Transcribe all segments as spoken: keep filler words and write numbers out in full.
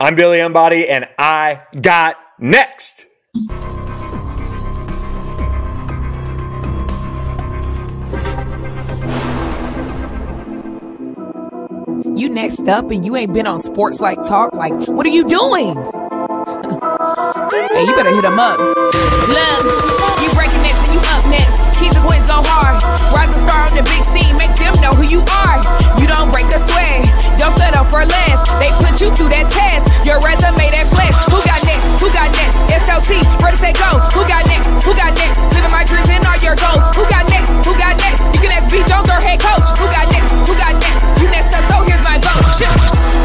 I'm Billy Embody, and I got next. You next up and you ain't been on Sports Like Talk. Like, what are you doing? Hey, you better hit him up. Look, you breaking next and you up next. Keep the queens go hard. Rise and star on the big scene. Make them know who you are. You don't break a sweat. Don't settle for less. They put you through that test. Your resume that flex. Who got next? Who got next? S L T, ready, say go. Who got next? Who got next? Living my dreams and all your goals. Who got next? Who got next? You can ask B. Jones or head coach. Who got next? Who got next? You next up, so here's my vote. Chill.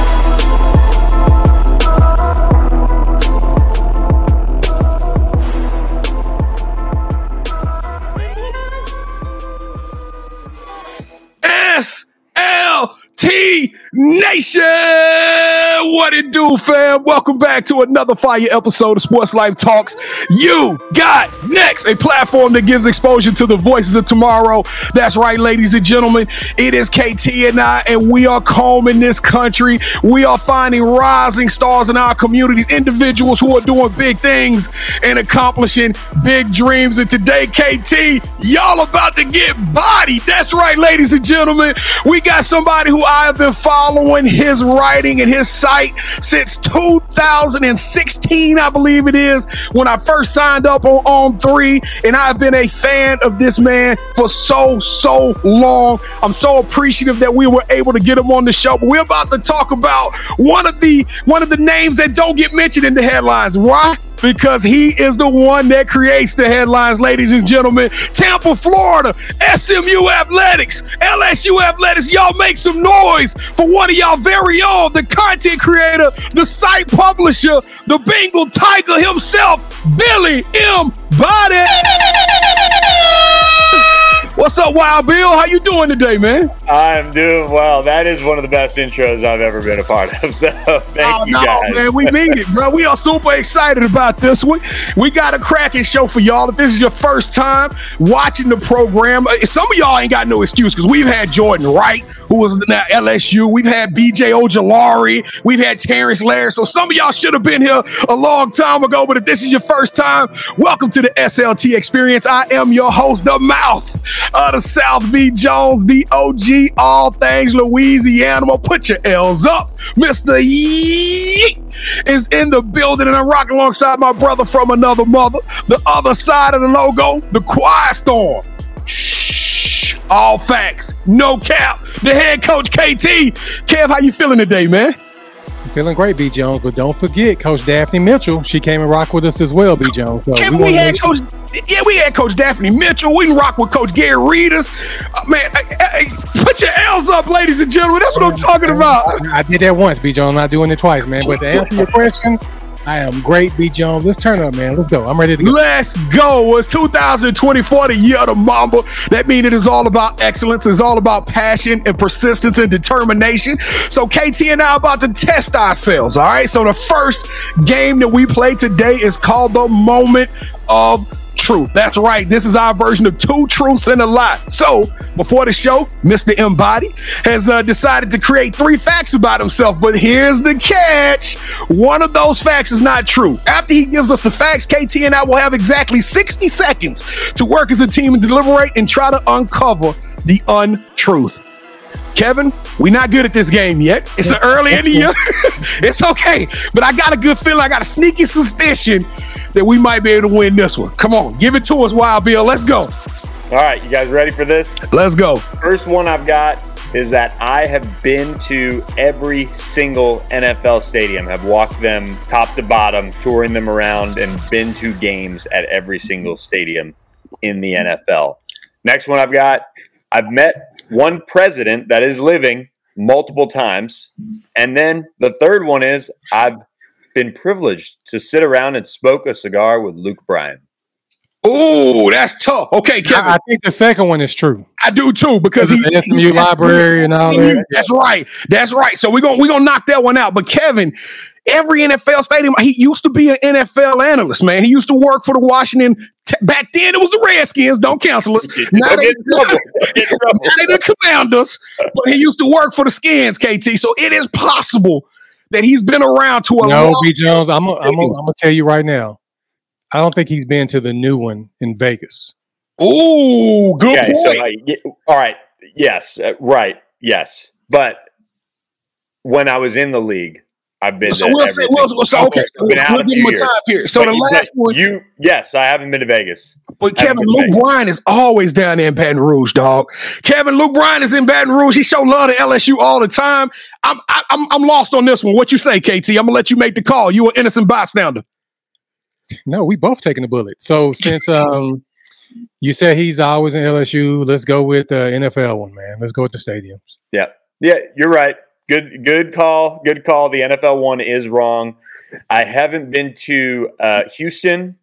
S L T Nation! What it do, fam? Welcome back to another fire episode of Sports Life Talks. You got next, a platform that gives exposure to the voices of tomorrow. That's right, ladies and gentlemen. It is K T and I, and we are combing this country. We are finding rising stars in our communities, individuals who are doing big things and accomplishing big dreams. And today, K T, y'all about to get bodied. That's right, ladies and gentlemen. We got somebody who I have been following his writing and his site since two thousand sixteen, I believe it is, when I first signed up on On three, and I've been a fan of this man for so, so long. I'm so appreciative that we were able to get him on the show, but we're about to talk about one of the one of the names that don't get mentioned in the headlines. Why? Because he is the one that creates the headlines, ladies and gentlemen. Tampa, Florida, S M U Athletics, L S U Athletics. Y'all make some noise for one of y'all very own, the content creator, the site publisher, the Bengal Tiger himself, Billy Embody. What's up, Wild Bill? How you doing today, man? I'm doing well. That is one of the best intros I've ever been a part of. So thank oh, you no, guys. Man, we mean it, bro. We are super excited about this one. We got a cracking show for y'all. If this is your first time watching the program, some of y'all ain't got no excuse because we've had Jordan Wright, who was now L S U. We've had B J Ojolari. We've had Terrence Laird. So some of y'all should have been here a long time ago. But if this is your first time, welcome to the S L T experience. I am your host, the mouth of the South, B. Jones, the O G, all things Louisiana. Put your L's up. Mister Yeet is in the building, and I'm rocking alongside my brother from another mother. The other side of the logo, the Quiet Storm. Shh. All facts, no cap. The head coach, K T. Kev, how you feeling today, man? Feeling great, B. Jones, but don't forget Coach Daphne Mitchell. She came and rocked with us as well, B. Jones. So Kevin, we, we had Coach, yeah, we had Coach Daphne Mitchell. We can rock with Coach Gary Reedus. Uh, man, I, I, put your L's up, ladies and gentlemen. That's what I'm talking about. I, I did that once, B. Jones. I'm not doing it twice, man. But to answer your question, I am great, B. Jones. Let's turn up, man. Let's go. I'm ready to go. Let's go. It's two thousand twenty-four, the year of the Mamba. That means it is all about excellence. It's all about passion and persistence and determination. So K T and I are about to test ourselves, all right? So the first game that we play today is called the Moment of Truth. That's right. This is our version of two truths and a lie. So before the show, Mister Embody has uh, decided to create three facts about himself. But here's the catch. One of those facts is not true. After he gives us the facts, K T and I will have exactly sixty seconds to work as a team and deliberate and try to uncover the untruth. Kevin, we're not good at this game yet. It's an early in the year. It's okay. But I got a good feeling. I got a sneaky suspicion that we might be able to win this one. Come on, give it to us, Wild Bill. Let's go. All right, you guys ready for this? Let's go. First one I've got is that I have been to every single N F L stadium, have walked them top to bottom, touring them around, and been to games at every single stadium in the N F L. Next one I've got, I've met one president that is living multiple times. And then the third one is I've been privileged to sit around and smoke a cigar with Luke Bryan. Oh, that's tough. Okay, Kevin. I, I think the second one is true. I do too, because he, the S M U he, library and all that. That's right. That's right. So we're gonna we're gonna knock that one out. But Kevin, every N F L stadium, he used to be an N F L analyst, man. He used to work for the Washington. T- back then, it was the Redskins. Don't cancel us. Now they, now they the Commanders, but he used to work for the Skins, K T. So it is possible that he's been around to a No, B. Jones, I'm going to tell you right now. I don't think he's been to the new one in Vegas. Ooh, good okay, point. So, like, yeah, all right. Yes. Uh, right. Yes. But when I was in the league, I've been. So to we'll say, we'll, so okay, so we'll, we'll give him a time period. So but, the last one, you, yes, I haven't been to Vegas. But Kevin, Luke Bryan is always down there in Baton Rouge, dog. Kevin, Luke Bryan is in Baton Rouge. He show love to L S U all the time. I'm, I, I'm, I'm lost on this one. What you say, K T? I'm gonna let you make the call. You an innocent bystander. No, we both taking the bullet. So since um, you said he's always in L S U, let's go with the N F L one, man. Let's go with the stadiums. Yeah, yeah, you're right. Good, good call. Good call. The N F L one is wrong. I haven't been to uh, Houston,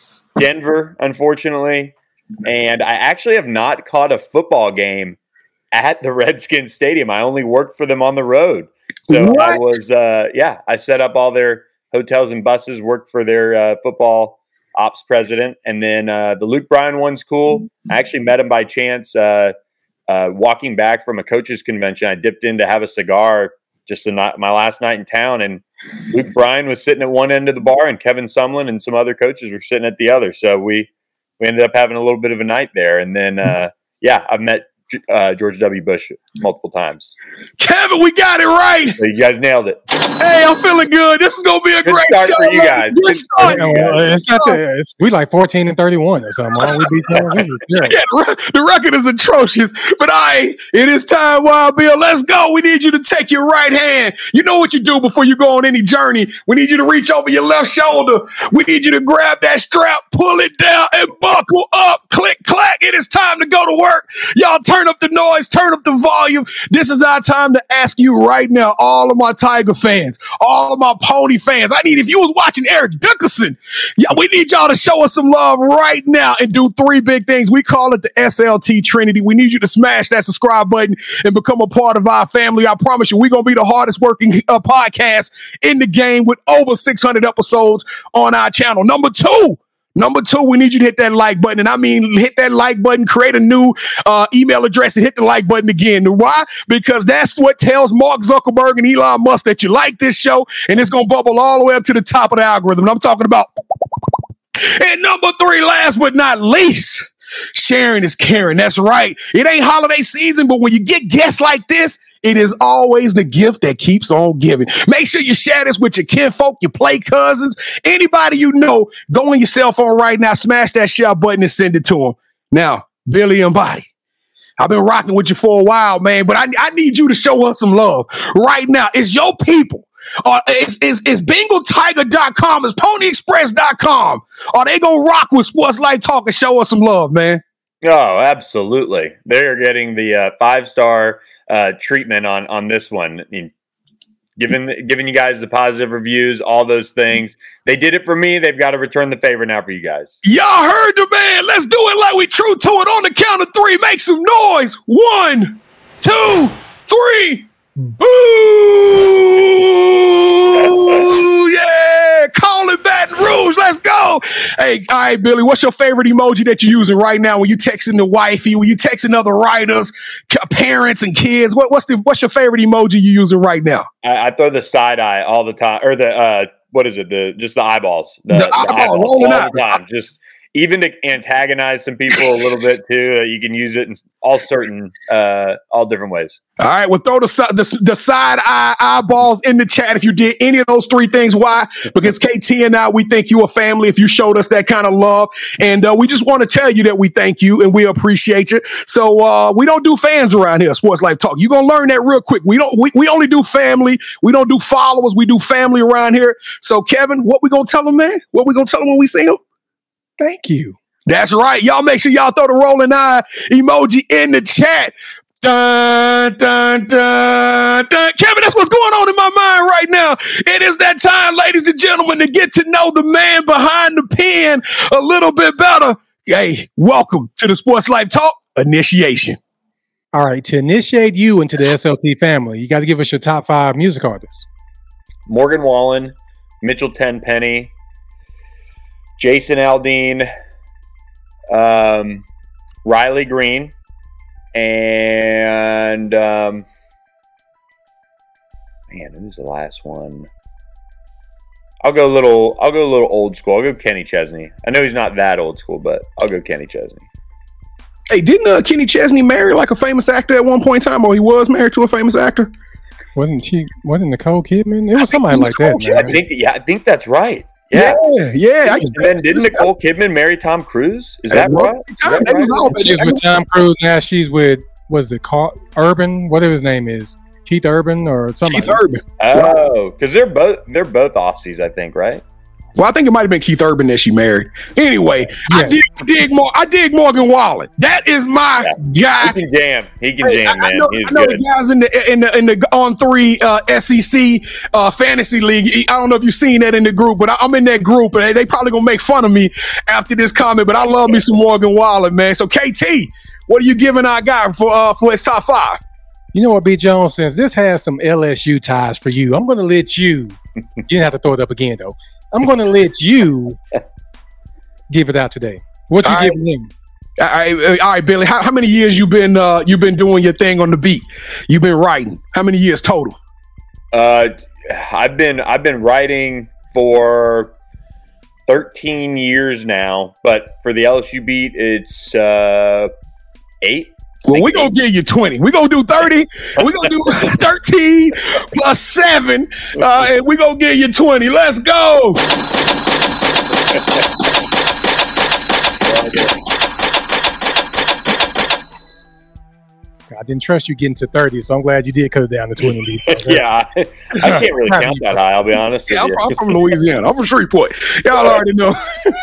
Denver, unfortunately, and I actually have not caught a football game at the Redskins Stadium. I only worked for them on the road, so what? I was, uh, yeah, I set up all their hotels and buses, worked for their uh, football ops president, and then uh, the Luke Bryan one's cool. I actually met him by chance. Uh, Uh, walking back from a coaches convention, I dipped in to have a cigar just the night, my last night in town, and Luke Bryan was sitting at one end of the bar, and Kevin Sumlin and some other coaches were sitting at the other. So we we ended up having a little bit of a night there, and then uh, yeah, I've met uh, George W. Bush multiple times. Kevin, we got it right. So you guys nailed it. Hey, I'm feeling good. This is gonna be a Good great start show. For you guys. Good Good start. start. Uh, it's not the, it's, we like fourteen and thirty-one or something. Aren't we, this is yeah, the, the record is atrocious. But I, it is time, Wild Bill. Let's go. We need you to take your right hand. You know what you do before you go on any journey. We need you to reach over your left shoulder. We need you to grab that strap, pull it down, and buckle up. Click, clack. It is time to go to work. Y'all turn up the noise, turn up the volume. This is our time to ask you right now, all of my Tiger fans, all of my Pony fans. I need, if you was watching Eric Dickerson, yeah, we need y'all to show us some love right now and do three big things. We call it the S L T Trinity. We need you to smash that subscribe button and become a part of our family. I promise you, we're going to be the hardest working uh, podcast in the game with over six hundred episodes on our channel. Number two, Number two, we need you to hit that like button. And I mean, hit that like button, create a new uh, email address and hit the like button again. Why? Because that's what tells Mark Zuckerberg and Elon Musk that you like this show, and it's going to bubble all the way up to the top of the algorithm. And I'm talking about. And number three, last but not least, sharing is caring. That's right. It ain't holiday season, but when you get guests like this, it is always the gift that keeps on giving. Make sure you share this with your kinfolk, your play cousins, anybody you know. Go on your cell phone right now, smash that share button and send it to them. Now, Billy and Body, I've been rocking with you for a while, man, but I, I need you to show us some love right now. It's your people. Uh, it's, it's, it's Bengal Tiger dot com. It's Pony Express dot com. Are they going to rock with Sports Life Talk and show us some love, man? Oh, absolutely. They're getting the uh, five-star uh, treatment on, on this one. I mean, giving, giving you guys the positive reviews, all those things. They did it for me. They've got to return the favor now for you guys. Y'all heard the man. Let's do it like we true to it on the count of three. Make some noise. One, two, three. Boo! Yeah! Call it Baton Rouge. Let's go. Hey, all right, Billy, what's your favorite emoji that you're using right now when you texting the wifey, when you texting other writers, parents, and kids? What, what's the what's your favorite emoji you using right now? I, I throw the side eye all the time, or the uh, what is it? The just the eyeballs. The, the, eyeball, the eyeballs rolling all out. the time. Just even to antagonize some people a little bit too. Uh, you can use it in all certain, uh, all different ways. All right, well, throw the, the, the side eye eyeballs in the chat if you did any of those three things. Why? Because K T and I, we think you a family if you showed us that kind of love. And uh, we just want to tell you that we thank you and we appreciate you. So uh, we don't do fans around here, Sports Life Talk. You're going to learn that real quick. We don't. We, we only do family. We don't do followers. We do family around here. So, Kevin, what we going to tell them, man? What we going to tell them when we see them? Thank you. That's right. Y'all make sure y'all throw the rolling eye emoji in the chat. Dun, dun, dun, dun. Kevin, that's what's going on in my mind right now. It is that time, ladies and gentlemen, to get to know the man behind the pen a little bit better. Hey, welcome to the Sports Life Talk Initiation. All right, to initiate you into the S L T family, you got to give us your top five music artists. Morgan Wallen, Mitchell Tenpenny, Jason Aldean, um, Riley Green, and um, man, who's the last one? I'll go a little. I'll go a little old school. I'll go Kenny Chesney. I know he's not that old school, but I'll go Kenny Chesney. Hey, didn't uh, Kenny Chesney marry like a famous actor at one point in time, or he was married to a famous actor? Wasn't she? Wasn't Nicole Kidman? It was somebody like that. Man. I think. Yeah, I think that's right. Yeah, yeah. yeah. And then didn't Nicole Kidman marry Tom Cruise? Is that right? Is that that right? was all, She's with Tom Cruise now. She's with was it Carl Urban? Whatever his name is, Keith Urban or something. Keith Urban. Oh, because they're both they're both Aussies, I think, right? Well, I think it might have been Keith Urban that she married. Anyway, yeah. I dig, dig more. I dig Morgan Wallen. That is my yeah. guy. He can jam. He can hey, jam, I, man. I know, He's I know good. the guys in the in the in the on three uh, S E C uh, fantasy league. I don't know if you've seen that in the group, but I, I'm in that group, and they, they probably gonna make fun of me after this comment. But I love me some Morgan Wallen, man. So K T, what are you giving our guy for uh, for his top five? You know what, B. Jones, since this has some L S U ties for you, I'm gonna let you. You didn't have to throw it up again though. I'm going to let you give it out today. What you all giving right. him? All right, all right, Billy. How, how many years you been uh, you been doing your thing on the beat? You've been writing. How many years total? Uh, I've been I've been writing for thirteen years now, but for the L S U beat, it's uh, eight. Well, we're going to give you twenty. We're going to do thirty. We're going to do thirteen plus seven. Uh, and we're going to give you twenty. Let's go. I didn't trust you getting to thirty, so I'm glad you did cut it down to twenty. Yeah, I, I can't really count that high, I'll be honest Yeah, with I'm, you. I'm from Louisiana. I'm from Shreveport. Y'all already know.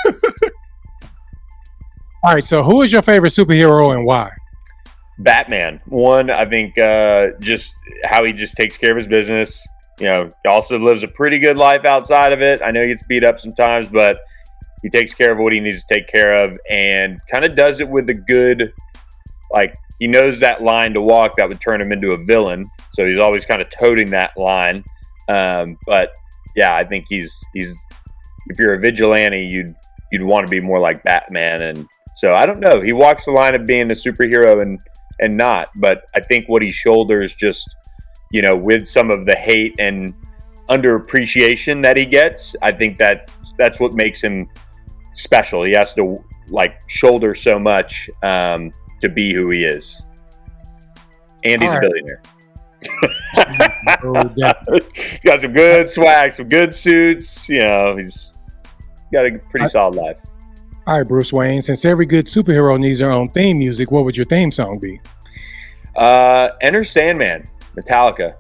All right, so who is your favorite superhero and why? Batman. One, I think uh, just how he just takes care of his business. You know, he also lives a pretty good life outside of it. I know he gets beat up sometimes, but he takes care of what he needs to take care of and kind of does it with a good, like, he knows that line to walk that would turn him into a villain. So he's always kind of toting that line. Um, but yeah, I think he's, he's, if you're a vigilante, you'd, you'd want to be more like Batman. And so I don't know. He walks the line of being a superhero and, and not, but I think what he shoulders just, you know, with some of the hate and underappreciation that he gets, I think that that's what makes him special. He has to like shoulder so much um, to be who he is. And he's All a right. billionaire. Oh, yeah. He's got some good swag, some good suits. You know, he's got a pretty I- solid life. All right, Bruce Wayne, since every good superhero needs their own theme music, what would your theme song be? Uh, Enter Sandman, Metallica.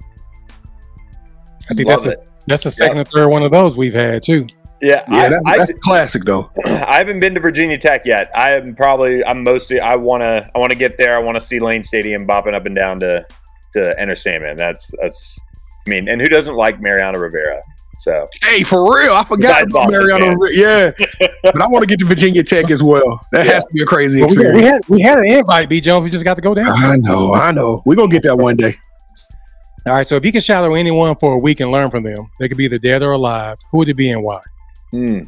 I think Love that's a, it. that's the second or third one of those we've had, too. Yeah, Yeah, I, that's, I, that's a classic, though. I haven't been to Virginia Tech yet. I am probably. I'm mostly. I want to. I want to get there. I want to see Lane Stadium bopping up and down to to Enter Sandman. That's that's. I mean, and who doesn't like Mariano Rivera? So Hey, for real. I forgot Besides about Boston Mariano. fans. Yeah. But I want to get to Virginia Tech as well. That Yeah. has to be a crazy Well, we, experience. we had we had an invite, B. Jones. We just got to go down. I know. I know. We're going to get that one day. All right, so if you could shadow anyone for a week and learn from them, they could be either dead or alive. Who would it be and why? Hmm.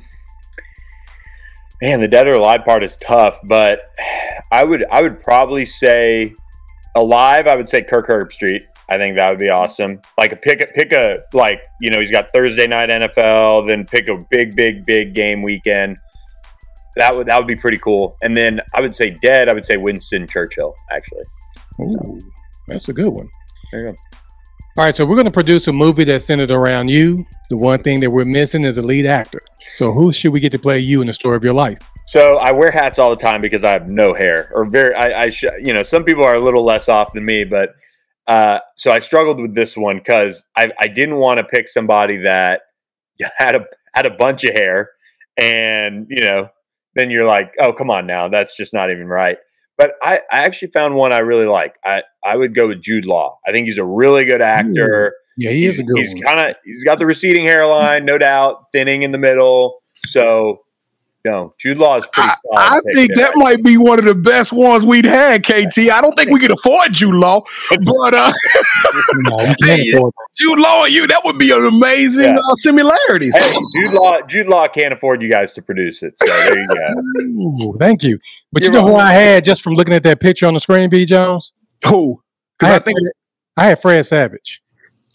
Man, the dead or alive part is tough, but I would I would probably say alive. I would say Kirk Herbstreit. I think that would be awesome. Like a pick a pick a like you know he's got Thursday night N F L, then pick a big big big game weekend. That would that would be pretty cool. And then I would say dead. I would say Winston Churchill. Actually, Ooh, that's a good one. there you go. All right, so we're going to produce a movie that's centered around you. The one thing that we're missing is a lead actor. So who should we get to play you in the story of your life? So I wear hats all the time because I have no hair, or very. I, I sh- you know, some people are a little less off than me, but uh, so I struggled with this one because I, I didn't want to pick somebody that had a had a bunch of hair, and you know, then you're like, oh, come on now, that's just not even right. But I, I actually found one I really like. I, I would go with Jude Law. I think he's a really good actor. Yeah, he he's, is a good he's one. kind of he's got the receding hairline, no doubt, thinning in the middle. So, no, Jude Law is pretty I, solid. I pick think there. that might be one of the best ones we'd had, K T. I don't think we could afford Jude Law, but uh, No, we can't Hey, afford Jude Law and you, that would be an amazing Yeah. uh, similarities. Hey, Jude Law, Jude Law can't afford you guys to produce it. So there you go. Ooh, thank you. But You're you know who welcome. I had just from looking at that picture on the screen, B. Jones? Who? I Because I, had, think, Fred, I had Fred Savage. ooh,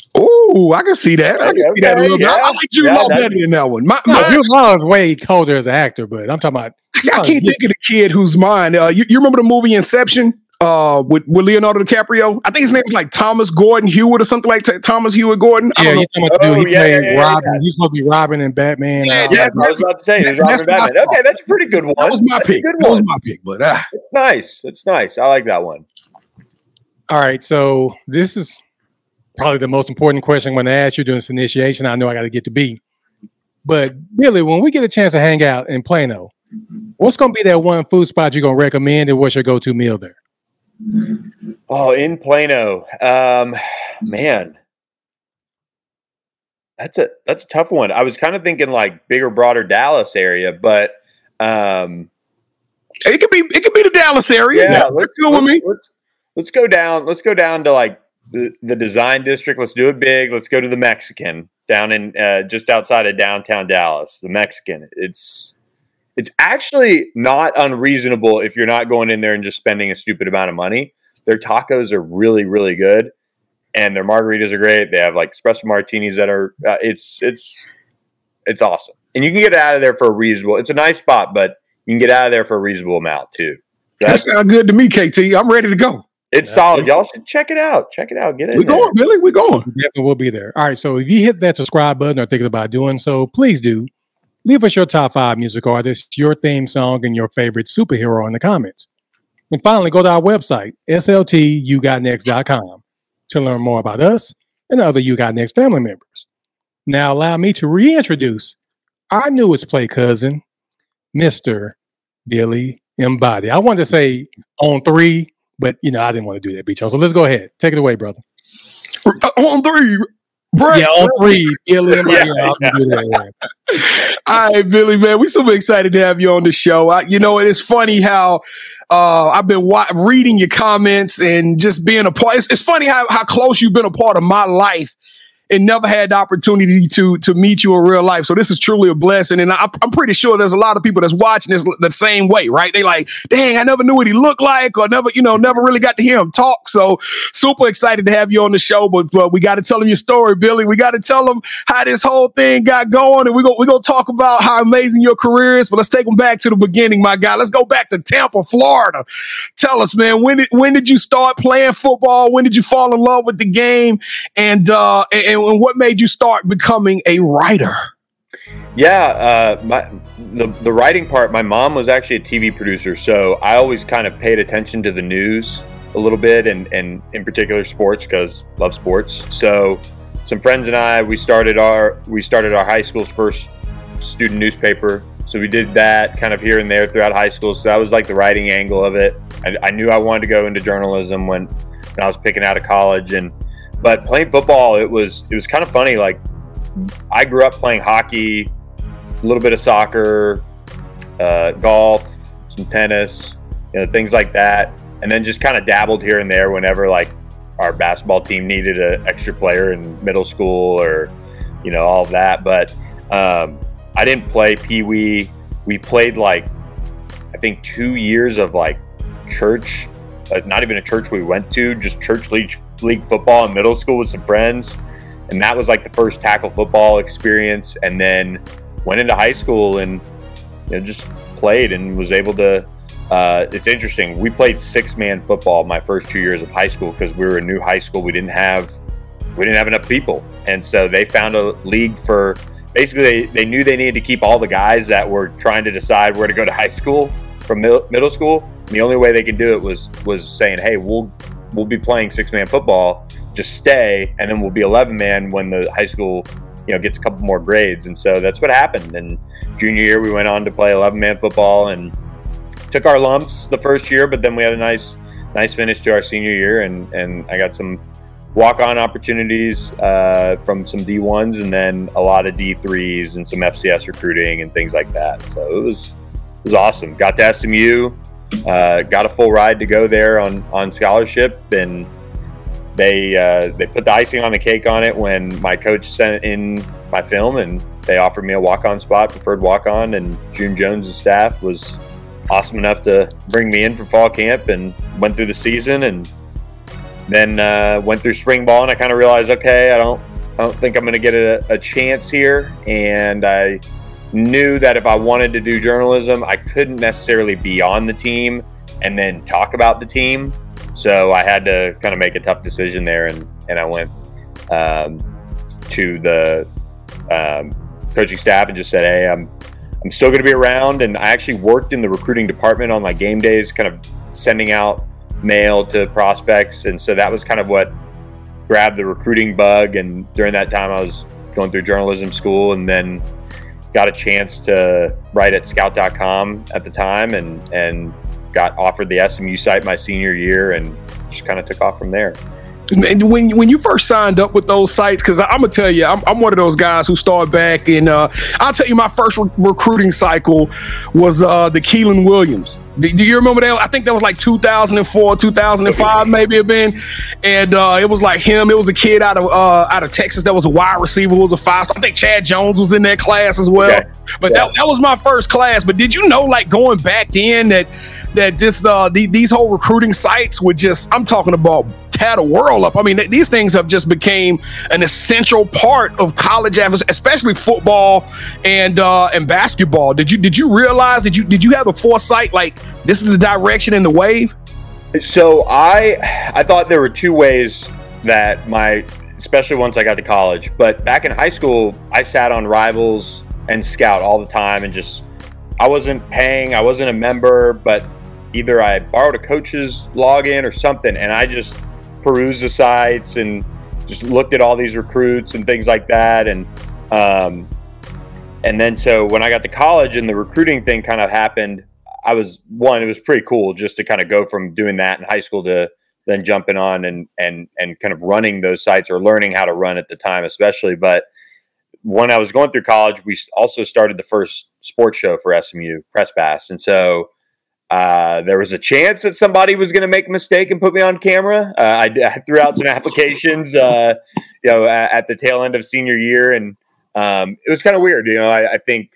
Ooh, I can see that. I can see that a little bit. I, I like Jude yeah, Law better than that one. My, No, my, Jude Law is way colder as an actor, but I'm talking about. I can't think of the kid who's mine. Uh, you, you remember the movie Inception uh, with, with Leonardo DiCaprio? I think his name was like Thomas Gordon Hewitt or something like that. Thomas Hewitt Gordon. I Yeah, don't know. he's talking about the dude. Oh, He yeah, played yeah, yeah, Robin. yeah. He's supposed to be Robin and Batman. Yeah, Uh, yeah, I was about to say he was That's Robin Batman. what I thought. Okay, that's a pretty good one. That was my That's pick. A good That was one. my pick. But uh, It's nice. It's nice. I like that one. All right, so this is probably the most important question I'm going to ask you during this initiation. I know I got to get to B. But Billy, when we get a chance to hang out in Plano, what's going to be that one food spot you're going to recommend, and what's your go-to meal there? Oh, in Plano, um, man, that's a that's a tough one. I was kind of thinking like bigger, broader Dallas area, but um, it could be it could be the Dallas area. yeah, That- let's, that's good with let's, me. let's let's go down. Let's go down to like the, the design district. Let's do it big. Let's go to the Mexican down in uh, just outside of downtown Dallas. The Mexican. It's it's actually not unreasonable if you're not going in there and just spending a stupid amount of money. Their tacos are really, really good, and their margaritas are great. They have like espresso martinis that are uh, it's it's it's awesome, and you can get out of there for a reasonable. It's a nice spot, but you can get out of there for a reasonable amount too. So That that's, sounds good to me, K T. I'm ready to go. it's solid. Y'all should check it out. Check it out. Get it. We going, Billy. We going. Definitely will be there. All right, so if you hit that subscribe button or thinking about doing so, please do. Leave us your top five music artists, your theme song, and your favorite superhero in the comments. And finally, go to our website, S L T you got next dot com, to learn more about us and other You Got Next family members. Now, allow me to reintroduce our newest play cousin, Mister Billy Embody. I wanted to say on three, but, you know, I didn't want to do that, Beach. So let's go ahead. Take it away, brother. Uh, on three. Brett, Yeah, on three. Billy Embody. Yeah, Yeah, I'll do that, yeah. All right, Billy, man, we super excited to have you on the show. I, you know, it's funny how uh, I've been wa- reading your comments and just being a part. It's, it's funny how, how close you've been a part of my life and never had the opportunity to to meet you in real life. So this is truly a blessing. And I, I'm pretty sure there's a lot of people that's watching this the same way, right? They like, dang, I never knew what he looked like, or never, you know, never really got to hear him talk. So super excited to have you on the show. But, but we got to tell them your story, Billy. We got to tell them how this whole thing got going. And we're going we're gonna talk about how amazing your career is. But let's take them back to the beginning, my guy. Let's go back to Tampa, Florida. Tell us, man, when did when did you start playing football? When did you fall in love with the game? And uh, and, and what made you start becoming a writer? Yeah, uh, my, the the writing part. My mom was actually a T V producer, so I always kind of paid attention to the news a little bit, and and in particular sports, because love sports. So some friends and I, we started our we started our high school's first student newspaper. So we did that kind of here and there throughout high school. So that was like the writing angle of it. I, I knew I wanted to go into journalism when, when I was picking out of college, and but playing football, it was it was kind of funny. Like I grew up playing hockey, a little bit of soccer, uh, golf, some tennis, you know, things like that, and then just kind of dabbled here and there whenever like our basketball team needed an extra player in middle school, or you know, all of that. But um, I didn't play Pee Wee. We played like I think two years of like church, but not even a church we went to, just church league league football in middle school with some friends. And that was like the first tackle football experience. And then went into high school and you know, just played and was able to, uh, it's interesting. We played six man football my first two years of high school because we were a new high school. We didn't have, we didn't have enough people. And so they found a league for, basically they, they knew they needed to keep all the guys that were trying to decide where to go to high school from middle, middle school. And the only way they could do it was, was saying, hey, we'll, we'll be playing six man football, just stay, and then we'll be eleven man when the high school, you know, gets a couple more grades. And so that's what happened. And junior year, we went on to play eleven man football and took our lumps the first year, but then we had a nice, nice finish to our senior year. And, and I got some walk-on opportunities uh, from some D ones, and then a lot of D threes and some F C S recruiting and things like that. So it was, it was awesome. Got to S M U. Uh, got a full ride to go there on, on scholarship, and they uh, they put the icing on the cake on it when my coach sent in my film, and they offered me a walk-on spot, preferred walk-on, and June Jones' staff was awesome enough to bring me in for fall camp, and went through the season, and then uh, went through spring ball, and I kind of realized, okay, I don't I don't think I'm going to get a, a chance here. And I knew that if I wanted to do journalism, I couldn't necessarily be on the team and then talk about the team. So I had to kind of make a tough decision there, and, and I went um, to the um, coaching staff and just said, hey, I'm I'm still going to be around. And I actually worked in the recruiting department on my game days, kind of sending out mail to prospects. And so that was kind of what grabbed the recruiting bug. And during that time, I was going through journalism school, and then got a chance to write at scout dot com at the time, and, and got offered the S M U site my senior year, and just kind of took off from there. And when when you first signed up with those sites, because I'm gonna tell you, I'm, I'm one of those guys who started back, and uh, I'll tell you, my first re- recruiting cycle was uh, the Keelan Williams. Do, do you remember that? I think that was like two thousand four, two thousand five, maybe it been, and uh, it was like him. It was a kid out of uh, out of Texas that was a wide receiver, who was a five star. I think Chad Jones was in that class as well. Okay. But yeah. that that was my first class. But did you know, like going back then, that that this uh, the, these whole recruiting sites would just, I'm talking about, tear the world up. I mean, th- these things have just became an essential part of college, especially football and uh, and basketball. Did you did you realize? Did you did you have the foresight, like this is the direction and the wave? So I I thought there were two ways that my, especially once I got to college, but back in high school, I sat on Rivals and Scout all the time, and just, I wasn't paying, I wasn't a member, but either I borrowed a coach's login or something, and I just perused the sites and just looked at all these recruits and things like that. And um, and then so when I got to college and the recruiting thing kind of happened, I was, one, it was pretty cool just to kind of go from doing that in high school to then jumping on and and and kind of running those sites, or learning how to run at the time especially. But when I was going through college, we also started the first sports show for S M U, Press Pass. And so Uh, there was a chance that somebody was going to make a mistake and put me on camera. Uh, I, I threw out some applications, uh, you know, at, at the tail end of senior year, and um, it was kind of weird. You know, I, I think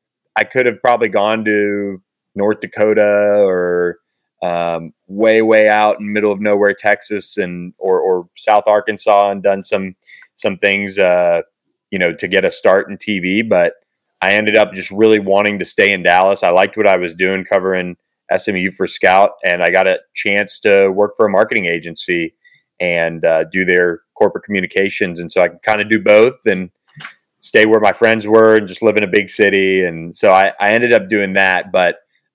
I could have probably gone to North Dakota or um, way, way out in middle of nowhere, Texas, and or, or South Arkansas, and done some some things, uh, you know, to get a start in T V. But I ended up just really wanting to stay in Dallas. I liked what I was doing covering S M U for Scout, and I got a chance to work for a marketing agency and uh, do their corporate communications. And so I could kind of do both and stay where my friends were and just live in a big city. And so I, I ended up doing that. But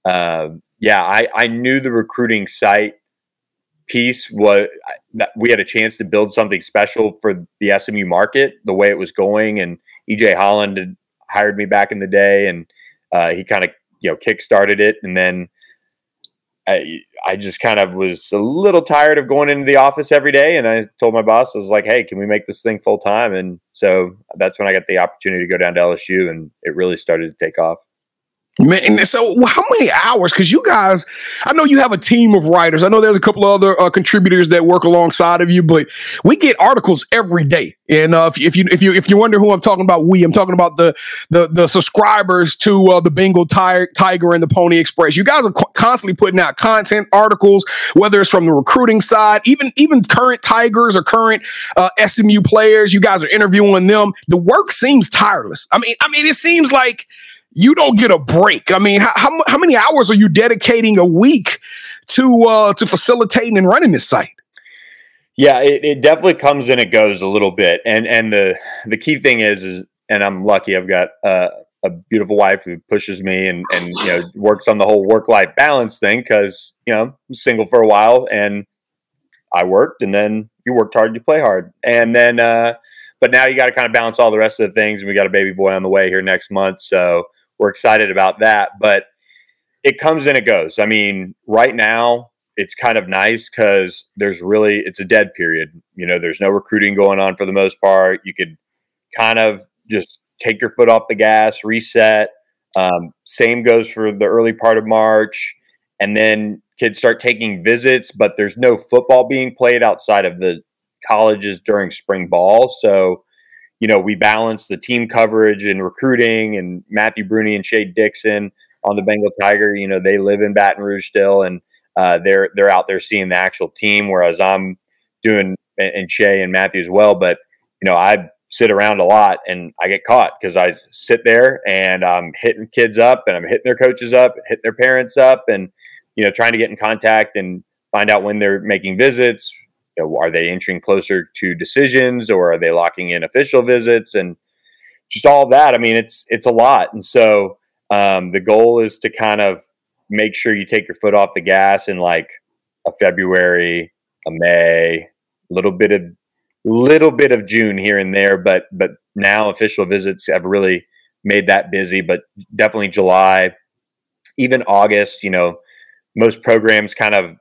um, yeah, I, I knew the recruiting site piece was that we had a chance to build something special for the S M U market, the way it was going. And E J Holland had hired me back in the day, and uh, he kind of, you know, kickstarted it. And then I, I just kind of was a little tired of going into the office every day. And I told my boss, I was like, hey, can we make this thing full time? And so that's when I got the opportunity to go down to L S U, and it really started to take off. Man, so how many hours? Because you guys, I know you have a team of writers. I know there's a couple of other uh, contributors that work alongside of you, but we get articles every day. And uh, if, if you if you if you wonder who I'm talking about, we I'm talking about the the the subscribers to uh, the Bengal Tiger, Tiger and the Pony Express. You guys are co- constantly putting out content, articles, whether it's from the recruiting side, even even current Tigers or current uh, S M U players. You guys are interviewing them. The work seems tireless. I mean, I mean, it seems like you don't get a break. I mean, how, how how many hours are you dedicating a week to uh, to facilitating and running this site? Yeah, it, it definitely comes and it goes a little bit. And and the the key thing is, is and I'm lucky I've got uh, a beautiful wife who pushes me and, and you know works on the whole work-life balance thing, because, you know, I was single for a while and I worked, and then you worked hard, you play hard. And then, uh, but now you got to kind of balance all the rest of the things. And we got a baby boy on the way here next month. So we're excited about that, but it comes and it goes. I mean, right now it's kind of nice because there's really, it's a dead period. You know, there's no recruiting going on for the most part. You could kind of just take your foot off the gas, reset. Um, same goes for the early part of March. And then kids start taking visits, but there's no football being played outside of the colleges during spring ball. So, you know, we balance the team coverage and recruiting, and Matthew Bruni and Shade Dixon on the Bengal Tiger, you know, they live in Baton Rouge still, and uh, they're they're out there seeing the actual team, whereas I'm doing, and Shay and Matthew as well. But, you know, I sit around a lot, and I get caught because I sit there and I'm hitting kids up and I'm hitting their coaches up, hitting their parents up, and, you know, trying to get in contact and find out when they're making visits. You know, are they inching closer to decisions, or are they locking in official visits, and just all of that. I mean, it's, it's a lot. And so um, the goal is to kind of make sure you take your foot off the gas in like a February, a May, a little bit of, little bit of June here and there, but but now official visits have really made that busy. But definitely July, even August. You know, most programs kind of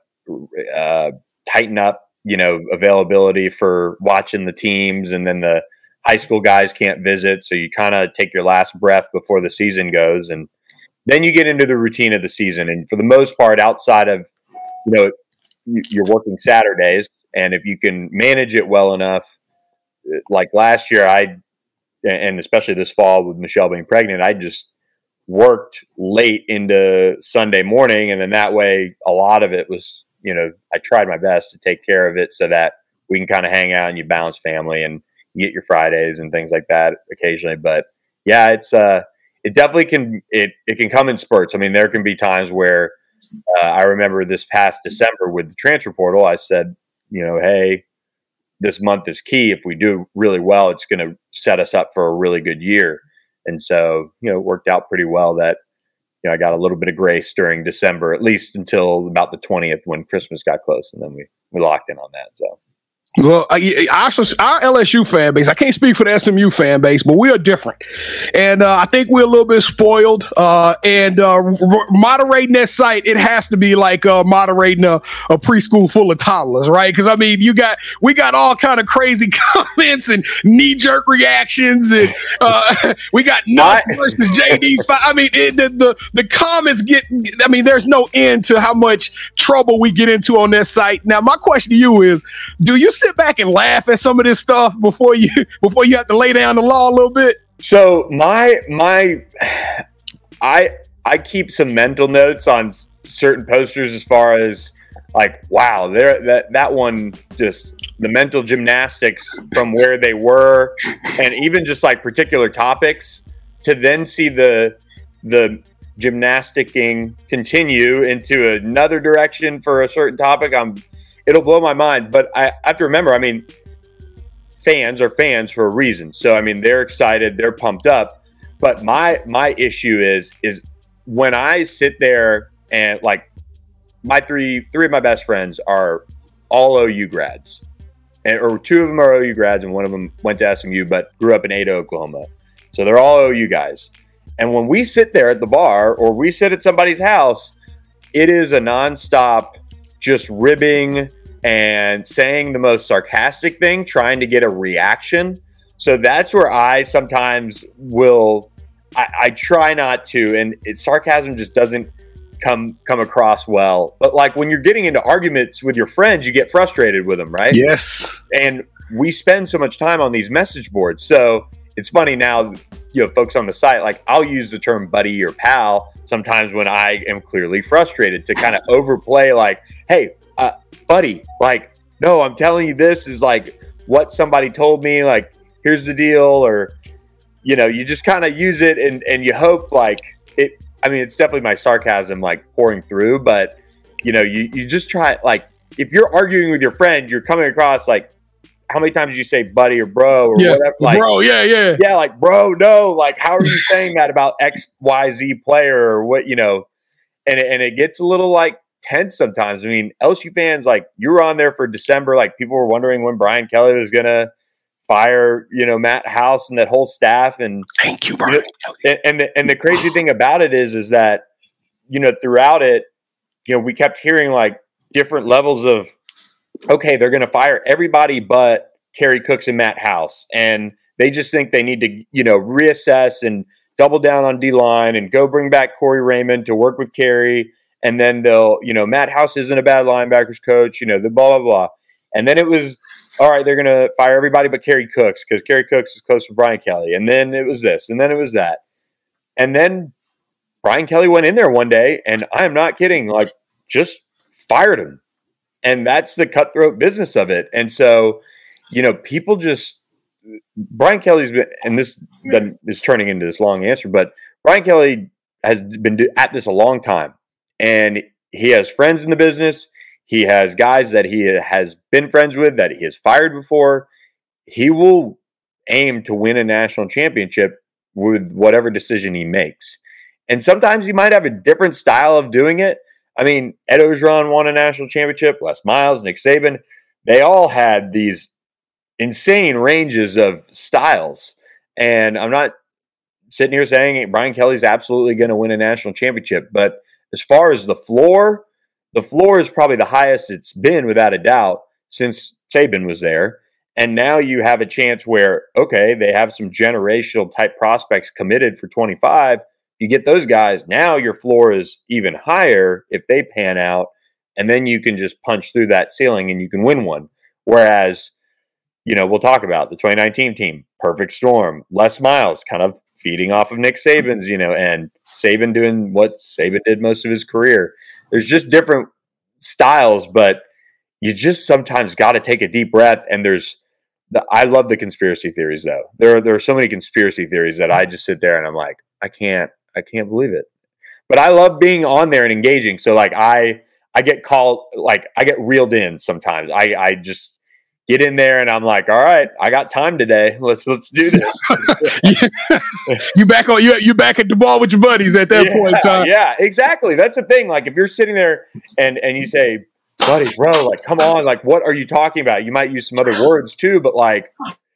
uh, tighten up, you know, availability for watching the teams, and then the high school guys can't visit, so you kind of take your last breath before the season goes, and then you get into the routine of the season. And for the most part, outside of, you know, you're working Saturdays. And if you can manage it well enough, like last year, I, and especially this fall with Michelle being pregnant, I just worked late into Sunday morning. And then that way, a lot of it was, you know, I tried my best to take care of it so that we can kind of hang out and you balance family and you get your Fridays and things like that occasionally. But yeah, it's, uh, it definitely can, it, it can come in spurts. I mean, there can be times where uh, I remember this past December with the transfer portal, I said, you know, hey, this month is key. If we do really well, it's going to set us up for a really good year. And so, you know, it worked out pretty well that, you know, I got a little bit of grace during December, at least until about the twentieth when Christmas got close. And then we, we locked in on that. So. Well, our, our L S U fan base, I can't speak for the S M U fan base, but we are different. And uh, I think we're a little bit spoiled. Uh, and uh, r- moderating that site, it has to be like uh, moderating a, a preschool full of toddlers, right? Because, I mean, you got we got all kind of crazy comments and knee-jerk reactions. And uh, we got Nuss versus J D. I mean, it, the, the, the comments get, I mean, there's no end to how much trouble we get into on that site. Now, my question to you is, do you sit back and laugh at some of this stuff before you before you have to lay down the law a little bit? So my my I I keep some mental notes on certain posters as far as like, wow, there that that one, just the mental gymnastics from where they were, and even just like particular topics, to then see the the gymnasticking continue into another direction for a certain topic. I'm It'll blow my mind, but I have to remember, I mean, fans are fans for a reason. So, I mean, they're excited, they're pumped up. But my my issue is, is when I sit there and, like, my three three of my best friends are all O U grads. And, or two of them are O U grads, and one of them went to S M U, but grew up in Ada, Oklahoma. So they're all O U guys. And when we sit there at the bar or we sit at somebody's house, it is a nonstop just ribbing and saying the most sarcastic thing, trying to get a reaction. So that's where I sometimes will, I, I try not to, and it, sarcasm just doesn't come come across well. But like when you're getting into arguments with your friends, you get frustrated with them, right? Yes. And we spend so much time on these message boards. So it's funny now, you know, folks on the site, like I'll use the term buddy or pal sometimes when I am clearly frustrated, to kind of overplay like, hey, uh, buddy, like, no, I'm telling you, this is like what somebody told me, like, here's the deal. Or, you know, you just kind of use it and, and you hope like it. I mean, it's definitely my sarcasm like pouring through, but you know, you, you just try, like, if you're arguing with your friend, you're coming across like, how many times did you say buddy or bro or yeah, whatever? Like, bro, yeah, yeah. Yeah, like, bro, no, like, how are you saying that about X Y Z player or what, you know? And it, and it gets a little, like, tense sometimes. I mean, L S U fans, like, you were on there for December. Like, people were wondering when Brian Kelly was going to fire, you know, Matt House and that whole staff. And thank you, Brian Kelly. And, and, the, and the crazy thing about it is, is that, you know, throughout it, you know, we kept hearing, like, different levels of, okay, they're going to fire everybody but Kerry Cooks and Matt House. And they just think they need to, you know, reassess and double down on D-line and go bring back Corey Raymond to work with Kerry. And then they'll, you know, Matt House isn't a bad linebackers coach, you know, the blah, blah, blah. And then it was, all right, they're going to fire everybody but Kerry Cooks because Kerry Cooks is close to Brian Kelly. And then it was this, and then it was that. And then Brian Kelly went in there one day, and I'm not kidding, like, just fired him. And that's the cutthroat business of it. And so, you know, people just, Brian Kelly's been, and this then is turning into this long answer, but Brian Kelly has been at this a long time, and he has friends in the business. He has guys that he has been friends with that he has fired before. He will aim to win a national championship with whatever decision he makes. And sometimes he might have a different style of doing it. I mean, Ed Orgeron won a national championship, Les Miles, Nick Saban. They all had these insane ranges of styles. And I'm not sitting here saying Brian Kelly's absolutely going to win a national championship. But as far as the floor, the floor is probably the highest it's been without a doubt since Saban was there. And now you have a chance where, okay, they have some generational type prospects committed for twenty-five. You get those guys, now your floor is even higher if they pan out, and then you can just punch through that ceiling and you can win one. Whereas, you know, we'll talk about the twenty nineteen team, perfect storm, Les Miles kind of feeding off of Nick Saban's, you know, and Saban doing what Saban did most of his career. There's just different styles, but you just sometimes got to take a deep breath. And there's, the, I love the conspiracy theories though. There are, there are so many conspiracy theories that I just sit there and I'm like, I can't, I can't believe it. But I love being on there and engaging. So like I, I get called, like I get reeled in sometimes. I, I just get in there and I'm like, all right, I got time today. Let's, let's do this. you back on, you, you back at the ball with your buddies at that yeah, point in time. Yeah, exactly. That's the thing. Like if you're sitting there and, and you say, buddy, bro, like, come on. Like, what are you talking about? You might use some other words too, but like,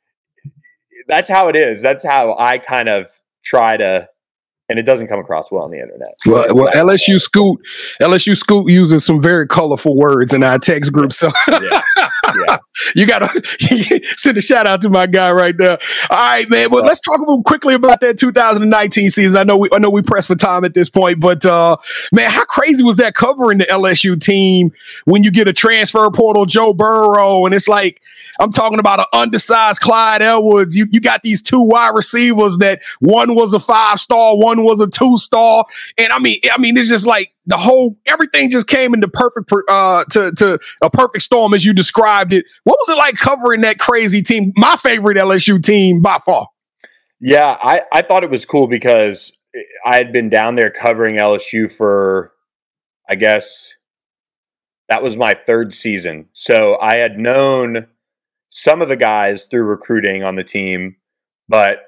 that's how it is. That's how I kind of try to, and it doesn't come across well on the internet. Well, well L S U Scoot, L S U Scoot uses some very colorful words in our text group. So yeah. Yeah. you got to send a shout out to my guy right there. All right, man. Well, let's talk a little quickly about that two thousand nineteen season. I know we, I know we press for time at this point, but uh, man, how crazy was that covering the L S U team when you get a transfer portal Joe Burrow, and it's like I'm talking about an undersized Clyde Edwards. You you got these two wide receivers that one was a five star, one was a two star, and I mean, I mean, it's just like the whole everything just came into perfect uh, to to a perfect storm as you described it. What was it like covering that crazy team? My favorite L S U team by far. Yeah, I, I thought it was cool because I had been down there covering L S U for, I guess, that was my third season. So I had known some of the guys through recruiting on the team, but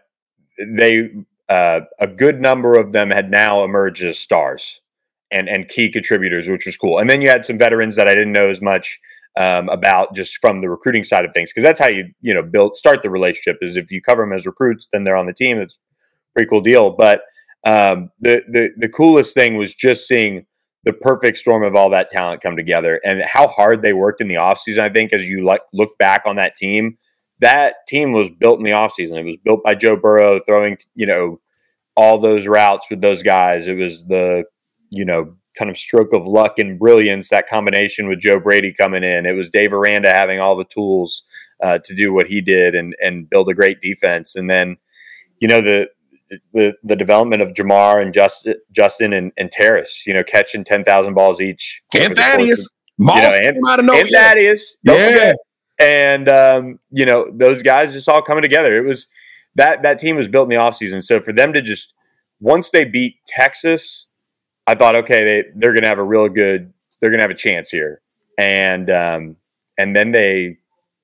they uh, a good number of them had now emerged as stars and and key contributors, which was cool. And then you had some veterans that I didn't know as much um, about just from the recruiting side of things, because that's how you you know build start the relationship. Is if you cover them as recruits, then they're on the team. It's a pretty cool deal. But um, the the the coolest thing was just seeing the perfect storm of all that talent come together and how hard they worked in the offseason. I think as you like look back on that team, that team was built in the offseason. It was built by Joe Burrow throwing, you know, all those routes with those guys. It was the, you know, kind of stroke of luck and brilliance, that combination with Joe Brady coming in. It was Dave Aranda having all the tools uh, to do what he did and and build a great defense. And then, you know, the the the development of Jamar and Justin, Justin and, and Terrace, you know, catching ten thousand balls each. And Thaddeus. You know, and, and Thaddeus. Don't yeah. forget. And, um, you know, those guys just all coming together. It was that that team was built in the offseason. So for them to just, once they beat Texas, I thought, okay, they, they're going to have a real good, they're going to have a chance here. And, um, and then they,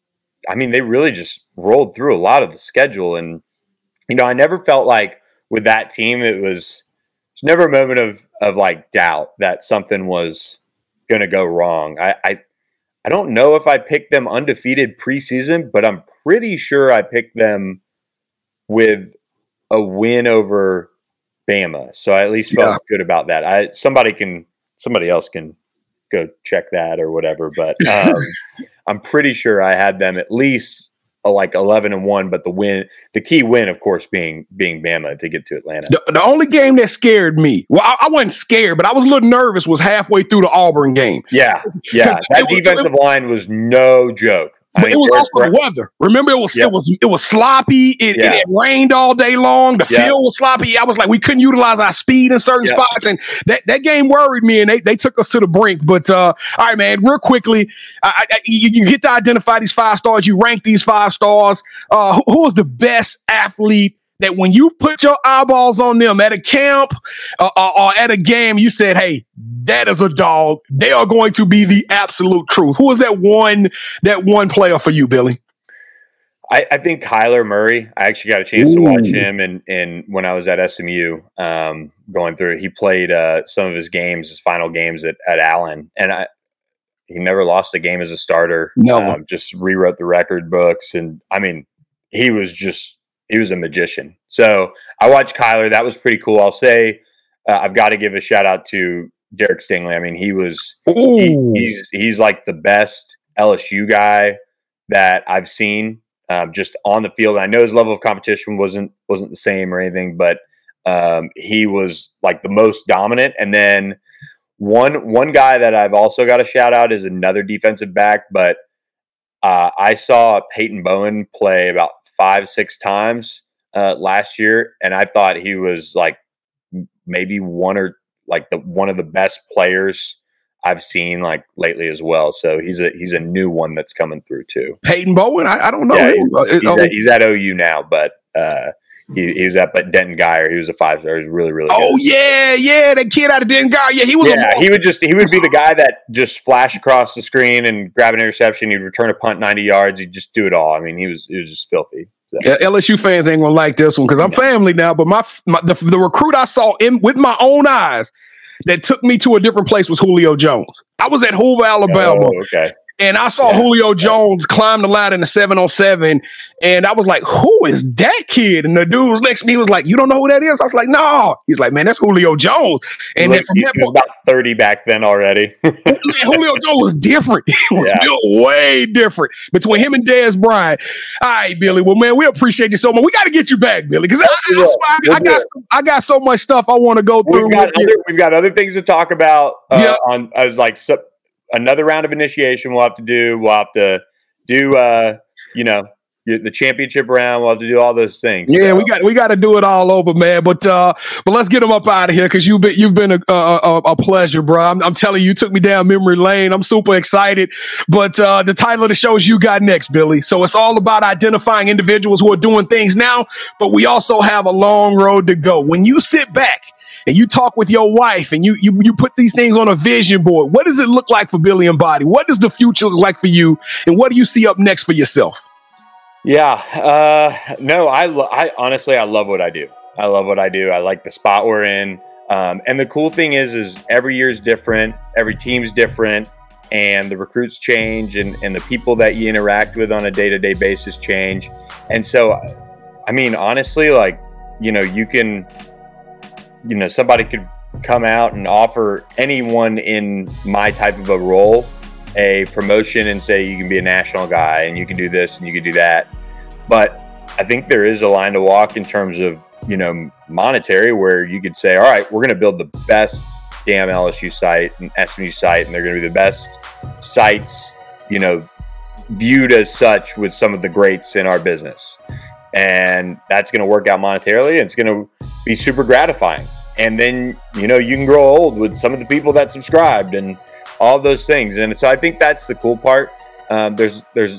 I mean, they really just rolled through a lot of the schedule. And, you know, I never felt like with that team, it was, it was never a moment of, of like doubt that something was going to go wrong. I, I, I don't know if I picked them undefeated preseason, but I'm pretty sure I picked them with a win over Bama. So I at least felt yeah. good about that. I somebody can somebody else can go check that or whatever, but um, I'm pretty sure I had them at least a, like eleven and one. But the win, the key win, of course, being being Bama to get to Atlanta. The, the only game that scared me, well, I, I wasn't scared, but I was a little nervous. Was halfway through the Auburn game. Yeah, yeah, that defensive line was no joke. I but it was also Brown, the weather. Remember, it was yep. it was it was sloppy. It, yeah. it, it rained all day long. The yep. field was sloppy. I was like, we couldn't utilize our speed in certain yep. spots, and that, that game worried me. And they, they took us to the brink. But uh, all right, man, real quickly, I, I, you, you get to identify these five stars. You rank these five stars. Uh, who, who was the best athlete that when you put your eyeballs on them at a camp uh, or, or at a game, you said, hey, that is a dog. They are going to be the absolute truth. Who was that one, that one player for you, Billy? I, I think Kyler Murray. I actually got a chance Ooh. to watch him and and when I was at S M U um, going through it. He played uh, some of his games, his final games at, at Allen. And I, he never lost a game as a starter. No. Um, just rewrote the record books. And I mean, he was just, he was a magician. So I watched Kyler. That was pretty cool. I'll say uh, I've got to give a shout out to Derek Stingley. I mean, he was he, he's he's like the best L S U guy that I've seen um, just on the field. I know his level of competition wasn't wasn't the same or anything, but um, he was like the most dominant. And then one one guy that I've also got to shout out is another defensive back, but uh, I saw Peyton Bowen play about five, six times uh, last year. And I thought he was like maybe one or like the, one of the best players I've seen like lately as well. So he's a, he's a new one that's coming through too. Peyton Bowen. I, I don't know. Yeah, he's, he's, at, he's at O U now, but uh, he, he was at but Denton Guyer. He was a five star. He was really, really good. Oh yeah. Yeah. That kid out of Denton Guyer. Yeah. He was, yeah, a- he would just, he would be the guy that just flash across the screen and grab an interception. He'd return a punt ninety yards. He'd just do it all. I mean, he was, he was just filthy. So. Yeah, L S U fans ain't gonna like this one because I'm family now. But my, my the, the recruit I saw in with my own eyes that took me to a different place was Julio Jones. I was at Hoover, Alabama. Oh, okay. And I saw yeah. Julio Jones climb the ladder in the seven oh seven. And I was like, who is that kid? And the dude was next to me was like, you don't know who that is? I was like, no. He's like, man, that's Julio Jones. And Look, then from he, that he was point, about thirty back then already. man, Julio Jones was different. He was yeah. built way different between him and Dez Bryant. All right, Billy. Well, man, we appreciate you so much. We got to get you back, Billy, because I, I, I, I, got I got so much stuff I want to go through. We've got, other, we've got other things to talk about. Uh, yeah. On I was like. So, Another round of initiation we'll have to do. We'll have to do, uh, you know, the championship round. We'll have to do all those things. Yeah, so. we got we got to do it all over, man. But uh, but let's get them up out of here because you've been you've been a a, a pleasure, bro. I'm, I'm telling you, you took me down memory lane. I'm super excited. But uh, the title of the show is "You Got Next," Billy. So it's all about identifying individuals who are doing things now, but we also have a long road to go. When you sit back and you talk with your wife and you, you you put these things on a vision board, what does it look like for Billy and Body? What does the future look like for you? And what do you see up next for yourself? Yeah, uh, no, I, lo- I honestly, I love what I do. I love what I do. I like the spot we're in. Um, and the cool thing is, is every year's different. Every team's different. And the recruits change and, and the people that you interact with on a day-to-day basis change. And so, I mean, honestly, like, you know, you can... you know, somebody could come out and offer anyone in my type of a role a promotion and say you can be a national guy and you can do this and you can do that. But I think there is a line to walk in terms of, you know, monetary, where you could say, all right, we're going to build the best damn L S U site and S M U site, and they're going to be the best sites, you know, viewed as such with some of the greats in our business. And that's going to work out monetarily, and it's going to be super gratifying. And then, you know, you can grow old with some of the people that subscribed and all those things. And so I think that's the cool part. Um, there's, there's,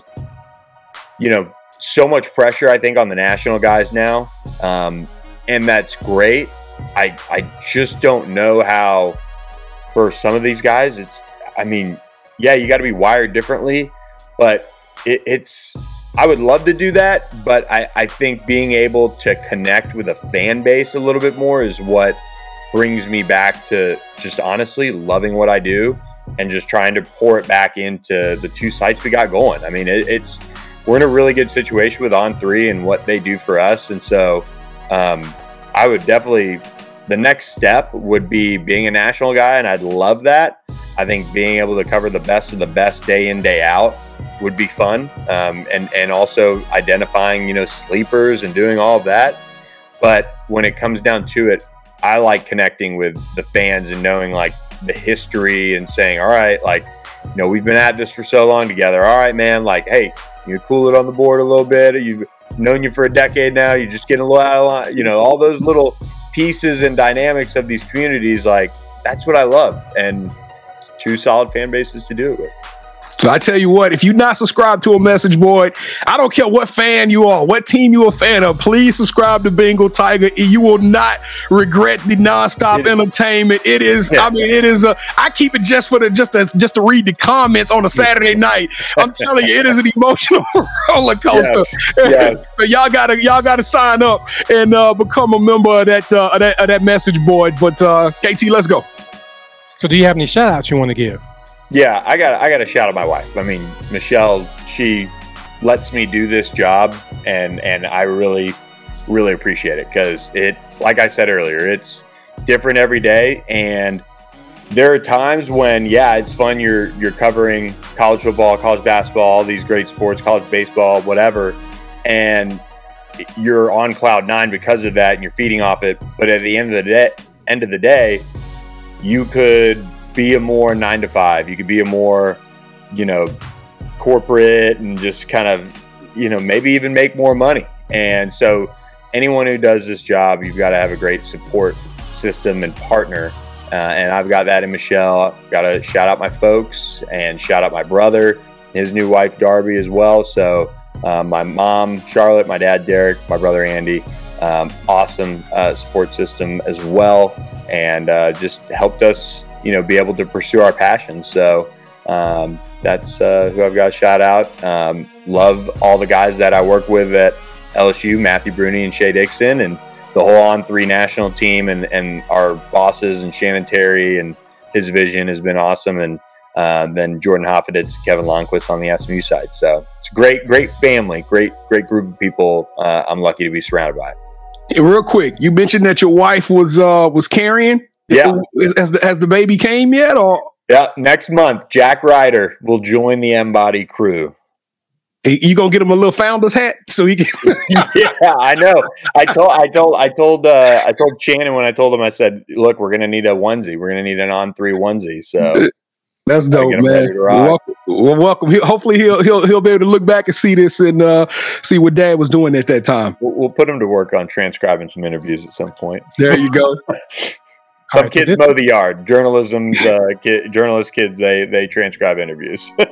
you know, so much pressure, I think, on the national guys now. Um, and that's great. I, I just don't know how for some of these guys, it's, I mean, yeah, you got to be wired differently, but it, it's, I would love to do that, but I, I think being able to connect with a fan base a little bit more is what brings me back to just honestly loving what I do and just trying to pour it back into the two sites we got going. I mean, it, it's we're in a really good situation with On three and what they do for us. And so um, I would definitely, the next step would be being a national guy, and I'd love that. I think being able to cover the best of the best day in, day out would be fun. Um, and, and also identifying, you know, sleepers and doing all of that. But when it comes down to it, I like connecting with the fans and knowing like the history and saying, all right, like you know, we've been at this for so long together. All right, man, like, hey, you cool it on the board a little bit. You've known you for a decade now. You're just getting a little out of line. You know, all those little pieces and dynamics of these communities, like, that's what I love. And two solid fan bases to do it with. So I tell you what, if you're not subscribed to a message board, I don't care what fan you are, what team you're a fan of, please subscribe to Bengal Tiger. You will not regret the nonstop it entertainment. It is, yeah. I mean, it is, a, I keep it just for the, just to, just to read the comments on a Saturday night. I'm telling you, it is an emotional roller coaster. Yes. Yes. So y'all gotta, y'all gotta sign up and uh, become a member of that, uh, of that, of that message board. But uh, K T, let's go. So do you have any shout outs you want to give? Yeah, I got I got to shout out my wife. I mean, Michelle, she lets me do this job, and and I really, really appreciate it because it, like I said earlier, it's different every day, and there are times when, yeah, it's fun. You're you're covering college football, college basketball, all these great sports, college baseball, whatever, and you're on cloud nine because of that, and you're feeding off it. But at the end of the day, end of the day, you could be a more nine to five. You could be a more, you know, corporate and just kind of, you know, maybe even make more money. And so anyone who does this job, you've got to have a great support system and partner. Uh, and I've got that in Michelle. Got to shout out my folks and shout out my brother, his new wife, Darby, as well. So uh, my mom, Charlotte, my dad, Derek, my brother, Andy, um, awesome uh, support system as well. And uh, just helped us, you know, be able to pursue our passions. So um, that's uh, who I've got to shout out. Um, love all the guys that I work with at L S U, Matthew Bruni and Shea Dixon, and the whole On three national team, and, and our bosses, and Shannon Terry, and his vision has been awesome. And uh, then Jordan Hoffeditz, Kevin Longquist on the S M U side. So it's a great, great family, great, great group of people uh, I'm lucky to be surrounded by. Hey, real quick, you mentioned that your wife was uh, was carrying. Yeah. Has the, has the baby came yet? Or yeah, next month, Jack Ryder will join the M-Body crew. You gonna get him a little founder's hat so he can? Yeah, I know. I told, I told, I told, uh, I told Shannon when I told him, I said, "Look, we're gonna need a onesie. We're gonna need an On three onesie." So that's dope, man. Welcome. Well, welcome. He, hopefully, he'll he'll he'll be able to look back and see this and uh, see what Dad was doing at that time. We'll, we'll put him to work on transcribing some interviews at some point. There you go. Some right, kids so this, mow the yard. Journalism's uh, kid, journalist kids, they they transcribe interviews. All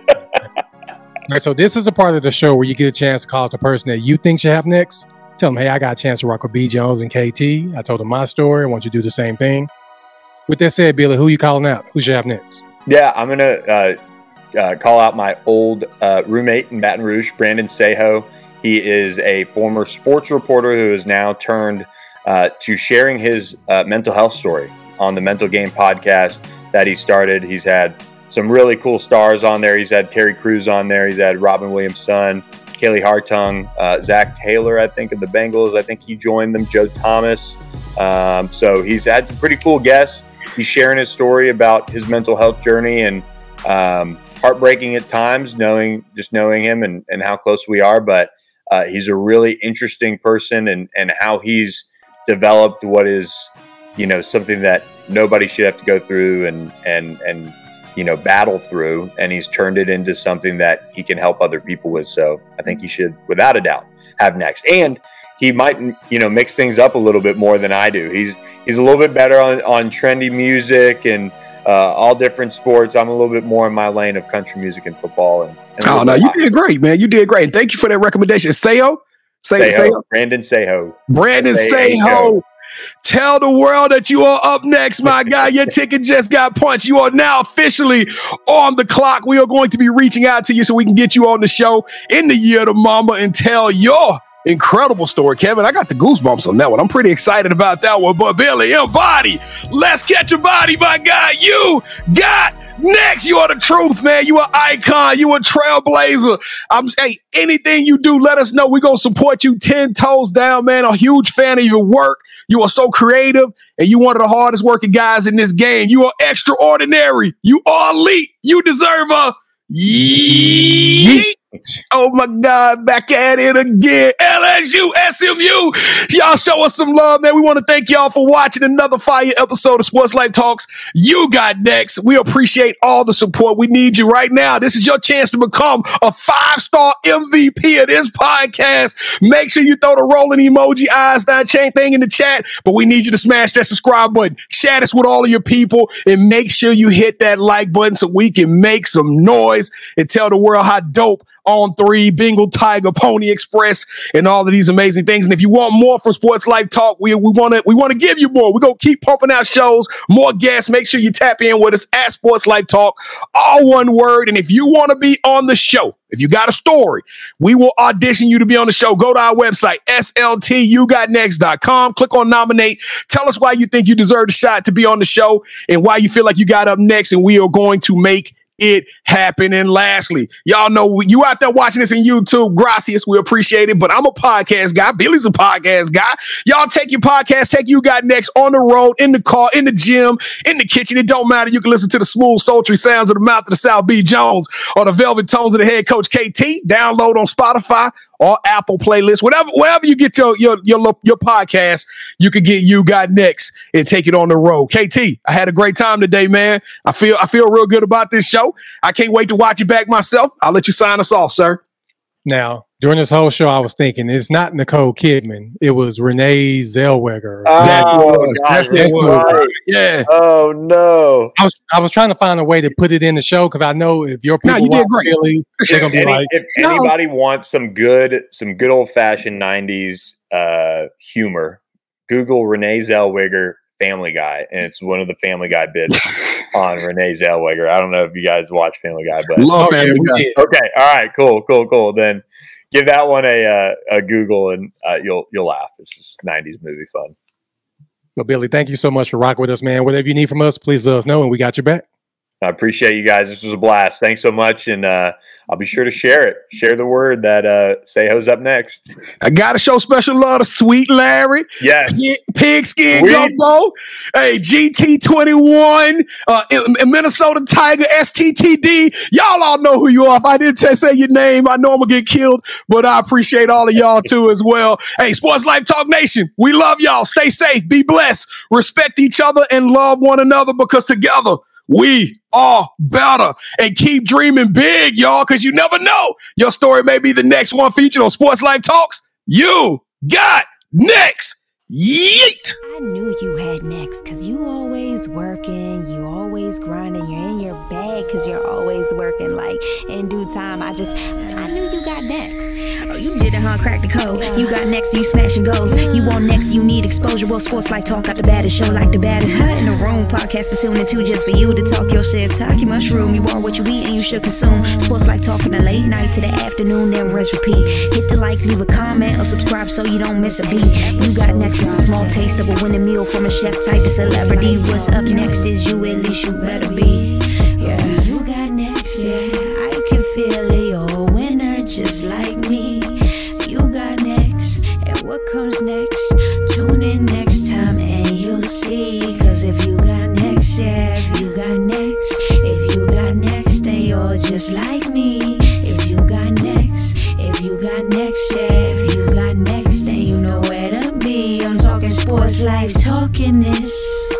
right, so this is a part of the show where you get a chance to call out the person that you think should have next. Tell them, hey, I got a chance to rock with B. Jones and K T. I told them my story. I want you to do the same thing. With that said, Billy, who you calling out? Who should have next? Yeah, I'm going to uh, uh, call out my old uh, roommate in Baton Rouge, Brandon Seho. He is a former sports reporter who has now turned uh, to sharing his uh, mental health story on the Mental Game podcast that he started. He's had some really cool stars on there. He's had Terry Crews on there. He's had Robin Williams' son, Kaylee Hartung, uh, Zach Taylor, I think, of the Bengals. I think he joined them, Joe Thomas. Um, so he's had some pretty cool guests. He's sharing his story about his mental health journey, and um, heartbreaking at times, knowing just knowing him and, and how close we are. But uh, he's a really interesting person, and, and how he's developed what is, you know, something that nobody should have to go through and, and, and, you know, battle through. And he's turned it into something that he can help other people with. So I think he should, without a doubt, have next. And he might, you know, mix things up a little bit more than I do. He's, he's a little bit better on, on trendy music and uh, all different sports. I'm a little bit more in my lane of country music and football. And, and oh, no, you did great, man. You did great. And thank you for that recommendation. Seho? Seho. Seho. Brandon Seho. Brandon Seho. Seho. Tell the world that you are up next, my guy. Your ticket just got punched. You are now officially on the clock. We are going to be reaching out to you so we can get you on the show in the year of the mama and tell your incredible story. Kevin, I got the goosebumps on that one. I'm pretty excited about that one. But Billy, M-Body, let's catch a body, my guy. You got next. You are the truth, man. You are icon. You are trailblazer. I'm hey, anything you do, let us know. We're gonna support you ten toes down, man. A huge fan of your work. You are so creative, and you one of the hardest working guys in this game. You are extraordinary. You are elite. You deserve a yeet. Oh my God, back at it again. L S U, S M U. Y'all show us some love, man. We want to thank y'all for watching another fire episode of Sports Life Talks. You got next. We appreciate all the support. We need you right now. This is your chance to become a five-star M V P of this podcast. Make sure you throw the rolling emoji, eyes down, chain thing in the chat. But we need you to smash that subscribe button. Share this with all of your people and make sure you hit that like button so we can make some noise and tell the world how dope On Three, Bengal Tiger, Pony Express, and all of these amazing things. And if you want more from Sports Life Talk, we we want to we want to give you more. We're gonna keep pumping out shows, more guests. Make sure you tap in with us at Sports Life Talk, all one word. And if you want to be on the show, if you got a story, we will audition you to be on the show. Go to our website, S L T U got next dot com. Click on nominate. Tell us why you think you deserve a shot to be on the show and why you feel like you got up next, and we are going to make it happen. And lastly, y'all know you out there watching this in YouTube, gracias, we appreciate it, but I'm a podcast guy. Billy's a podcast guy. Y'all take your podcast, take You Got Next on the road, in the car, in the gym, in the kitchen. It don't matter. You can listen to the smooth, sultry sounds of the mouth of the South B. Jones or the velvet tones of the head coach K T. Download on Spotify or Apple playlist, whatever, wherever you get your your your your podcast, you can get You Got Next and take it on the road. K T, I had a great time today, man. I feel I feel real good about this show. I can't wait to watch it back myself. I'll let you sign us off, sir. Now, during this whole show, I was thinking it's not Nicole Kidman. It was Renee Zellweger. Oh, That was- God, that's what- right. Yeah. Oh, no. I was I was trying to find a way to put it in the show because I know if your No, people you did watch great. Billy, they're gonna be Any- like, if no. anybody wants some good, some good old fashioned nineties uh, humor, Google Renee Zellweger Family Guy, and it's one of the Family Guy bits on Renee Zellweger. I don't know if you guys watch Family Guy, but Love Okay, Family we Guy. did. okay, all right, cool, cool, cool. Then give that one a uh, a Google, and uh, you'll you'll laugh. It's just nineties movie fun. Well, Billy, thank you so much for rocking with us, man. Whatever you need from us, please let us know, and we got your back. I appreciate you guys. This was a blast. Thanks so much, and uh, I'll be sure to share it. Share the word that uh, Seho's up next. I gotta show special love to Sweet Larry, Yes. Pig- Pigskin Sweet. Gumbo, hey, G T twenty-one, uh, in- in Minnesota Tiger, S T T D. Y'all all know who you are. If I didn't t- say your name, I know I'm gonna get killed, but I appreciate all of y'all too as well. Hey, Sports Life Talk Nation, we love y'all. Stay safe, be blessed, respect each other, and love one another, because together we are better. And keep dreaming big, y'all, because you never know. Your story may be the next one featured on Sports Life Talks. You got next. Yeet. I knew you had next, cause you always working, you always grinding, you're in your bag cause you're always working. Like in due time, I just, I knew you got next. Oh, you did it, huh? Crack the code. You got next, you smashing goals. You want next, you need exposure. Well, Sports Like Talk got the baddest show, like the baddest. Huh? In the room, podcast to tune into just for you to talk your shit. Talk your mushroom, you are what you eat and you should consume. Sports Like Talk from the late night to the afternoon, then rest repeat. Hit the like, leave a comment, or subscribe so you don't miss a beat. You got next is a small taste of a winning meal from a chef type of celebrity. What's up next is you, at least you better be. Yeah, you got next, yeah. I can feel it, you're a winner just like me. You got next, and what comes next? Tune in next time and you'll see. Cause if you got next, yeah, if you got next, if you got next, then you're just like me. If you got next, if you got next, yeah, if you got next, then you know where to be. I'm talking Sports Life, talking this.